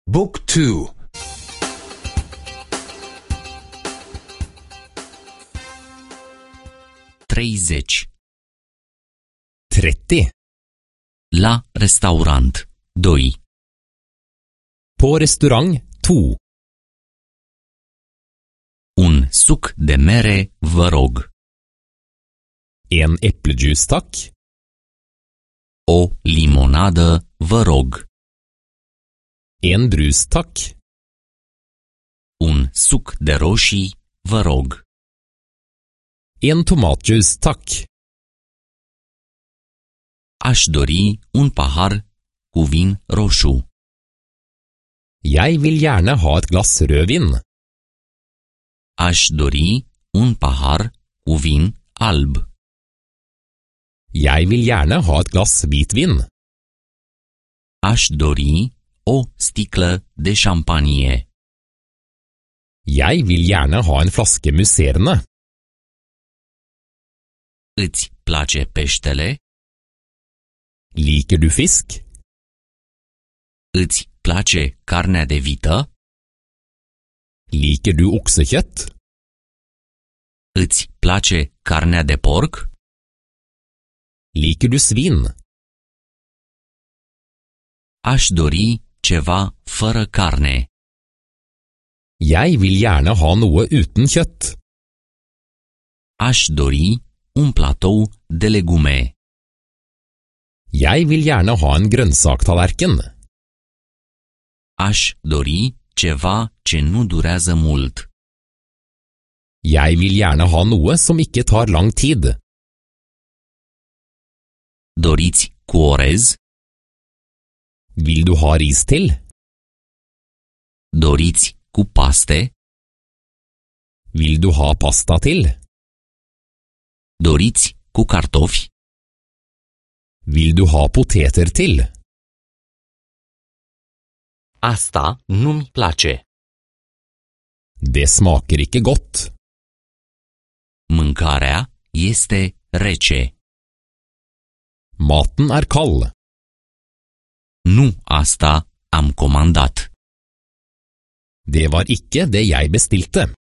Book 2. 30. 30. La restaurant 2. På restaurant 2. Un suc de mere, vă rog. En eplejuice, takk. O limonadă, vă rog. En brus, takk. Un suc de roșii, vă rog. En tomatjuice, takk. Aș dori un pahar cu vin roșu. Jeg vil gjerne ha et glass rødvin. Aș dori un pahar cu vin alb. Jeg vil gjerne ha et glass hvitvin. Aș dori o sticlă de șampanie. Jeg vil gjerne ha en flaske musserende. Îți place peștele? Liker du fisk? Îți place carnea de vită? Liker du oksekjøtt? Îți place carnea de porc? Liker du svin? Aș dori ceva fără carne. Jeg vil gjerne ha noe uten kjøtt. Aș dori un platou de legume. Jeg vil gjerne ha en grønnsaktallerken. Aș dori ceva ce nu durează mult. Jeg vil gjerne ha noe som ikke tar lang tid. Doriți cu orez? Vil du ha ris til? Doriți cu paste? Vil du ha pasta til? Doriți cu cartofi? Vil du ha poteter til? Asta nu-mi place. Det smaker ikke godt. Mâncarea este rece. Maten er kald. Nu asta am comandat. Det var ikke det jeg bestilte.